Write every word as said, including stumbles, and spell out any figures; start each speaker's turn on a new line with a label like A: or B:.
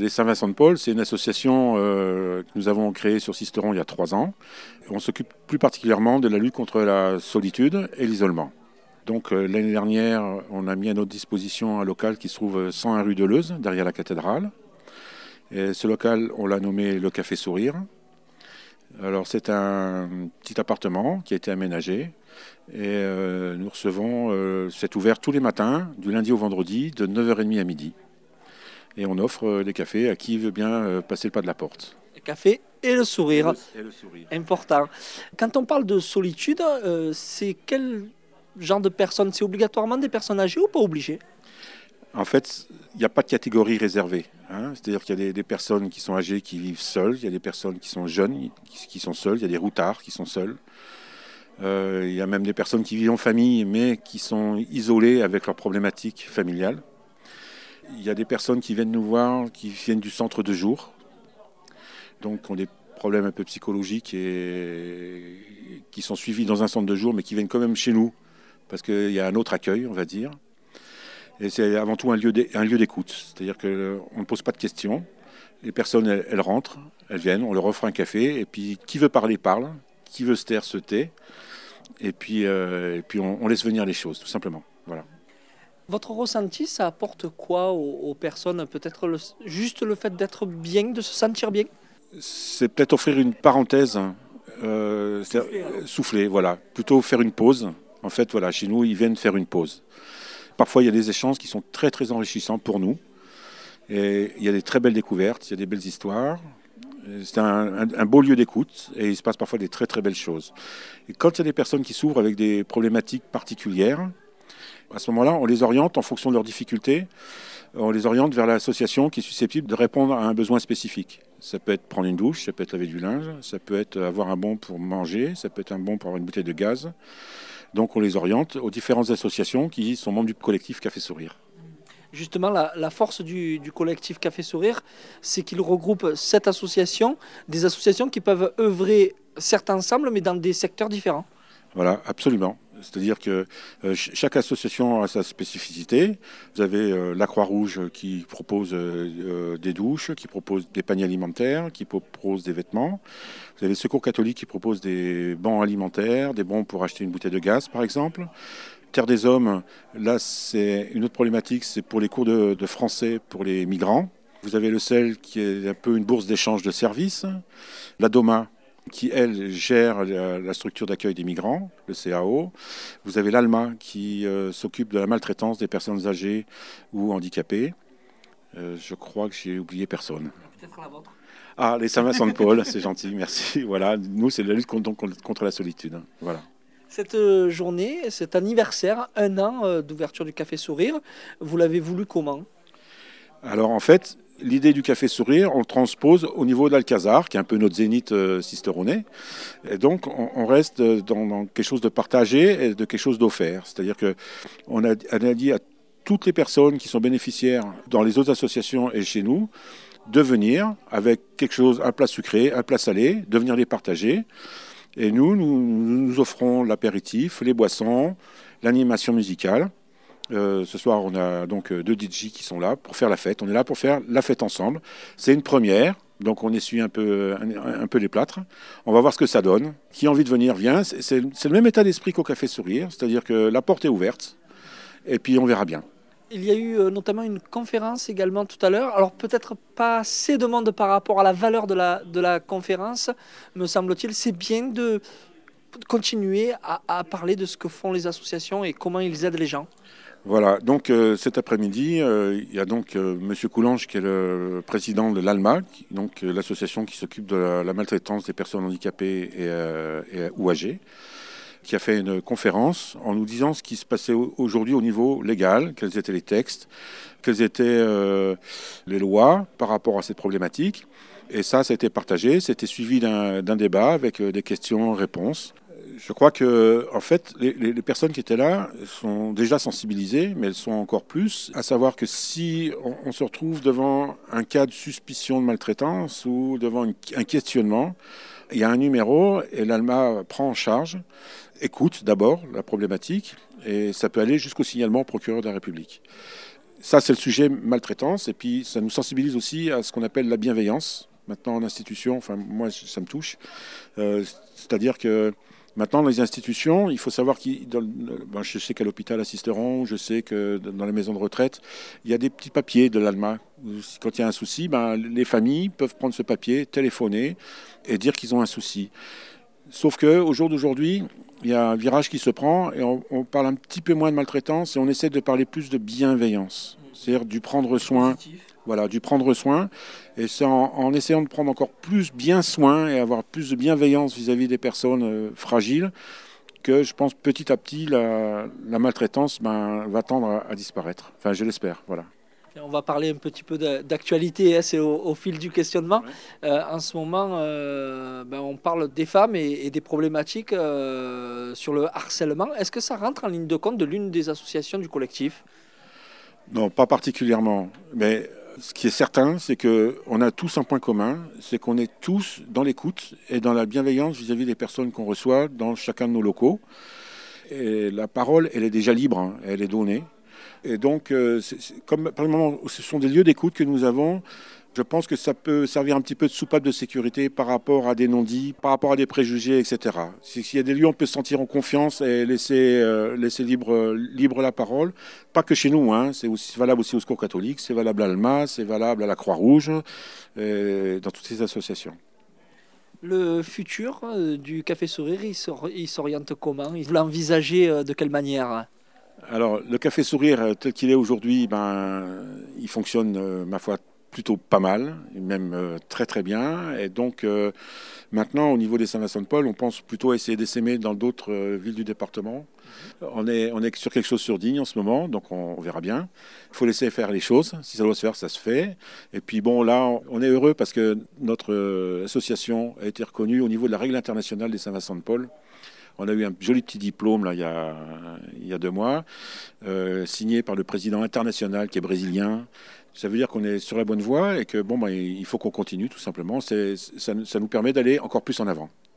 A: Les Saint-Vincent-de-Paul, c'est une association euh, que nous avons créée sur Sisteron il y a trois ans. On s'occupe plus particulièrement de la lutte contre la solitude et l'isolement. Donc euh, l'année dernière, on a mis à notre disposition un local qui se trouve cent un rue de Leuze, derrière la cathédrale. Et ce local, on l'a nommé le Café Sourire. Alors c'est un petit appartement qui a été aménagé et euh, nous recevons, euh, c'est ouvert tous les matins, du lundi au vendredi, de neuf heures trente à midi. Et on offre euh, des cafés à qui veut bien euh, passer le pas de la porte.
B: Le café et le sourire,
A: Et le, et le sourire.
B: important. Quand on parle de solitude, euh, c'est quel genre de personnes? C'est obligatoirement des personnes âgées ou pas obligé?
A: En fait, il n'y a pas de catégorie réservée. Hein. C'est-à-dire qu'il y a des, des personnes qui sont âgées, qui vivent seules. Il y a des personnes qui sont jeunes, qui, qui sont seules. Il y a des routards qui sont seuls. Euh, il y a même des personnes qui vivent en famille, mais qui sont isolées avec leurs problématiques familiales. Il y a des personnes qui viennent nous voir, qui viennent du centre de jour. Donc, qui ont des problèmes un peu psychologiques et qui sont suivis dans un centre de jour, mais qui viennent quand même chez nous, parce qu'il y a un autre accueil, on va dire. Et c'est avant tout un lieu d'écoute, c'est-à-dire qu'on ne pose pas de questions. Les personnes, elles, elles rentrent, elles viennent, on leur offre un café, et puis qui veut parler, parle, qui veut se taire, se tait, et puis, euh, et puis on, on laisse venir les choses, tout simplement. Voilà.
B: Votre ressenti, ça apporte quoi aux, aux personnes? Peut-être le, juste le fait d'être bien, de se sentir bien?
A: C'est peut-être offrir une parenthèse, euh, souffler, souffler, voilà, plutôt faire une pause. En fait, voilà, chez nous, ils viennent faire une pause. Parfois, il y a des échanges qui sont très, très enrichissants pour nous. Et il y a des très belles découvertes, il y a des belles histoires. C'est un, un, un beau lieu d'écoute et il se passe parfois des très, très belles choses. Et quand il y a des personnes qui s'ouvrent avec des problématiques particulières, à ce moment-là, on les oriente en fonction de leurs difficultés. On les oriente vers l'association qui est susceptible de répondre à un besoin spécifique. Ça peut être prendre une douche, ça peut être laver du linge, ça peut être avoir un bon pour manger, ça peut être un bon pour avoir une bouteille de gaz. Donc on les oriente aux différentes associations qui sont membres du collectif Café Sourire.
B: Justement, la, la force du, du collectif Café Sourire, c'est qu'il regroupe sept associations, des associations qui peuvent œuvrer certes ensemble, mais dans des secteurs différents.
A: Voilà, absolument. C'est-à-dire que euh, chaque association a sa spécificité. Vous avez euh, la Croix-Rouge qui propose euh, des douches, qui propose des paniers alimentaires, qui propose des vêtements. Vous avez le Secours catholique qui propose des bons alimentaires, des bons pour acheter une bouteille de gaz, par exemple. Terre des Hommes, là, c'est une autre problématique, c'est pour les cours de, de français pour les migrants. Vous avez le C E L qui est un peu une bourse d'échange de services. La DOMA, qui, elle, gère la, la structure d'accueil des migrants, le C A O. Vous avez l'ALMA, qui euh, s'occupe de la maltraitance des personnes âgées ou handicapées. Euh, je crois que j'ai oublié personne.
B: Peut-être la vôtre.
A: Ah, les Saint-Vincent-de-Paul, c'est gentil, merci. Voilà, nous, c'est la lutte contre, contre la solitude. Voilà.
B: Cette journée, cet anniversaire, un an d'ouverture du Café Sourire, vous l'avez voulu comment?
A: Alors, en fait, l'idée du Café Sourire, on le transpose au niveau d'Alcazar, qui est un peu notre zénith euh, sisteronais. Et donc, on, on reste dans, dans quelque chose de partagé et de quelque chose d'offert. C'est-à-dire qu'on a, on a dit à toutes les personnes qui sont bénéficiaires dans les autres associations et chez nous, de venir avec quelque chose, un plat sucré, un plat salé, de venir les partager. Et nous, nous, nous offrons l'apéritif, les boissons, l'animation musicale. Euh, ce soir, on a donc deux D J qui sont là pour faire la fête. On est là pour faire la fête ensemble. C'est une première, donc on essuie un peu, un, un peu les plâtres. On va voir ce que ça donne. Qui a envie de venir, vient. C'est, c'est, c'est le même état d'esprit qu'au Café Sourire, c'est-à-dire que la porte est ouverte, et puis on verra bien.
B: Il y a eu notamment une conférence également tout à l'heure. Alors peut-être pas assez de monde par rapport à la valeur de la, de la conférence, me semble-t-il. C'est bien de continuer à, à parler de ce que font les associations et comment ils aident les gens.
A: Voilà, donc euh, cet après-midi, euh, il y a donc euh, Monsieur Coulange qui est le président de l'ALMA, qui, donc euh, l'association qui s'occupe de la, la maltraitance des personnes handicapées et, euh, et, ou âgées, qui a fait une conférence en nous disant ce qui se passait aujourd'hui au niveau légal, quels étaient les textes, quelles étaient euh, les lois par rapport à cette problématique. Et ça, ça a été partagé, c'était suivi d'un, d'un débat avec des questions-réponses. Je crois que, en fait, les, les personnes qui étaient là sont déjà sensibilisées, mais elles sont encore plus, à savoir que si on, on se retrouve devant un cas de suspicion de maltraitance ou devant une, un questionnement, il y a un numéro et l'ALMA prend en charge, écoute d'abord la problématique et ça peut aller jusqu'au signalement au procureur de la République. ça, c'est le sujet maltraitance. Et puis, ça nous sensibilise aussi à ce qu'on appelle la bienveillance. Maintenant, en institution, enfin, moi, ça me touche. Euh, c'est-à-dire que maintenant, dans les institutions, il faut savoir qu'il, dans, ben, je sais qu'à l'hôpital Assisteron, je sais que dans les maisons de retraite, il y a des petits papiers de l'A L M A. Quand il y a un souci, ben, les familles peuvent prendre ce papier, téléphoner et dire qu'ils ont un souci. Sauf qu'au jour d'aujourd'hui, il y a un virage qui se prend et on, on parle un petit peu moins de maltraitance et on essaie de parler plus de bienveillance. C'est-à-dire du prendre soin. Voilà, du prendre soin. Et c'est en, en essayant de prendre encore plus bien soin et avoir plus de bienveillance vis-à-vis des personnes euh, fragiles que je pense petit à petit la, la maltraitance ben, va tendre à, à disparaître. Enfin, je l'espère, voilà.
B: Et on va parler un petit peu d'actualité, hein, c'est au, au fil du questionnement. Ouais. Euh, en ce moment, euh, ben, on parle des femmes et, et des problématiques euh, sur le harcèlement. Est-ce que ça rentre en ligne de compte de l'une des associations du collectif ?
A: Non, pas particulièrement. Mais ce qui est certain, c'est qu'on a tous un point commun, c'est qu'on est tous dans l'écoute et dans la bienveillance vis-à-vis des personnes qu'on reçoit dans chacun de nos locaux. Et la parole, elle est déjà libre, hein, elle est donnée. Et donc, euh, c'est, c'est, comme par le moment, ce sont des lieux d'écoute que nous avons. Je pense que ça peut servir un petit peu de soupape de sécurité par rapport à des non-dits, par rapport à des préjugés, et cetera. S'il y a des lieux où on peut se sentir en confiance et laisser, euh, laisser libre, libre la parole, pas que chez nous, hein, c'est aussi valable aussi au Secours catholique, c'est valable à l'A L M A, c'est valable à la Croix-Rouge, et dans toutes ces associations.
B: Le futur du Café Sourire, il s'oriente comment ? Vous l'envisagez de quelle manière ?
A: Alors, le Café Sourire, tel qu'il est aujourd'hui, ben, il fonctionne, euh, ma foi, plutôt pas mal, même euh, très très bien. Et donc, euh, maintenant, au niveau des Saint-Vincent-de-Paul, on pense plutôt à essayer d'essaimer dans d'autres euh, villes du département. Mmh. On est, on est sur quelque chose sur Digne en ce moment, donc on, on verra bien. Il faut laisser faire les choses. Si ça doit se faire, ça se fait. Et puis bon, là, on est heureux parce que notre euh, association a été reconnue au niveau de la règle internationale des Saint-Vincent-de-Paul. On a eu un joli petit diplôme là, il, y a, il y a deux mois, euh, signé par le président international qui est brésilien. Ça veut dire qu'on est sur la bonne voie et que bon, bah, il faut qu'on continue tout simplement. C'est, ça, ça nous permet d'aller encore plus en avant.